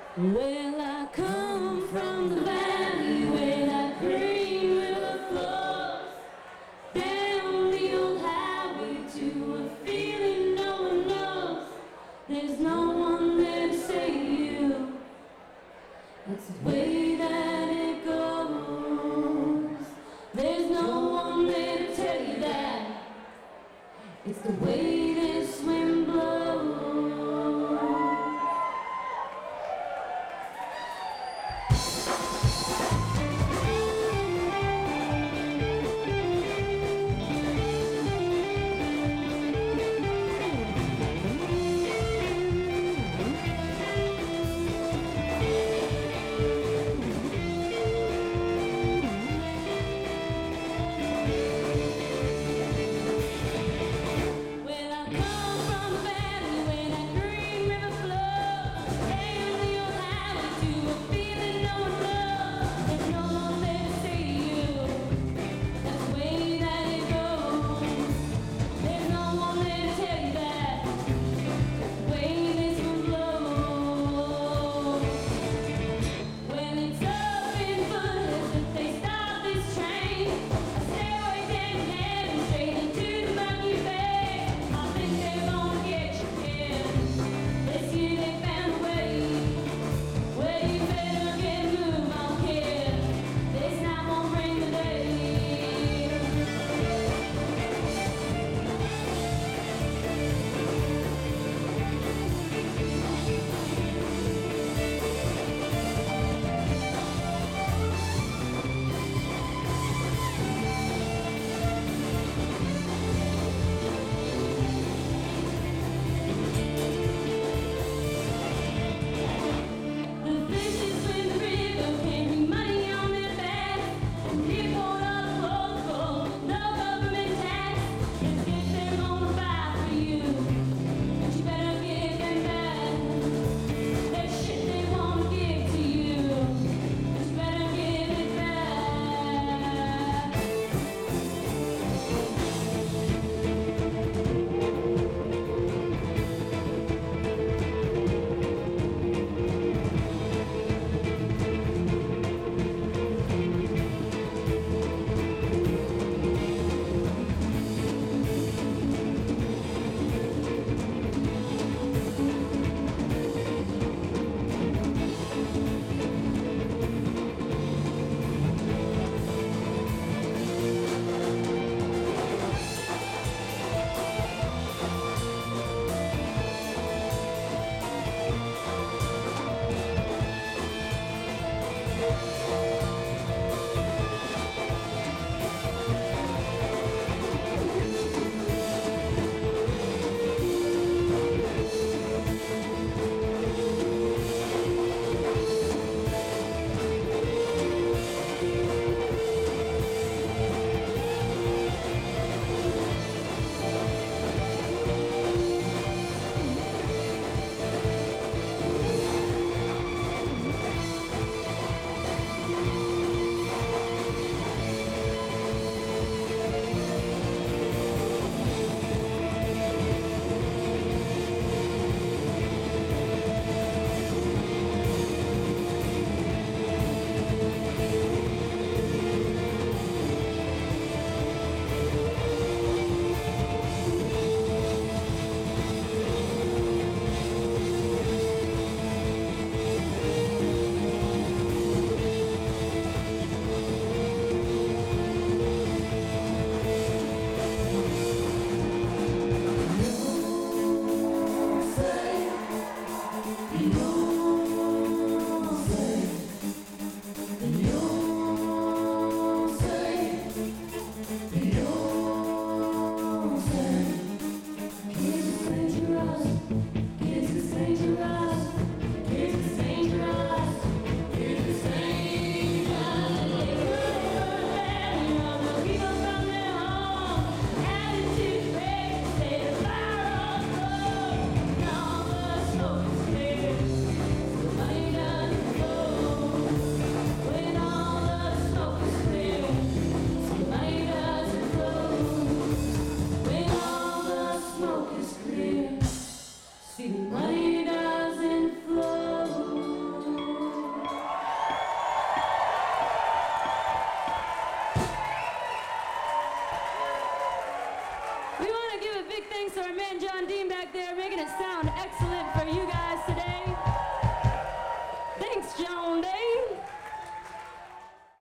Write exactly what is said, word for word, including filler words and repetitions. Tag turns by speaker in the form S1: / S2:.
S1: Well, I come from the valley where that green river flows down the old highway to a feeling no one knows. There's no one there to save you. That's the way that it goes. There's no one there to tell you that. It's the way this wind blows. big thanks to our man John Dean back there, making it sound excellent for you guys today.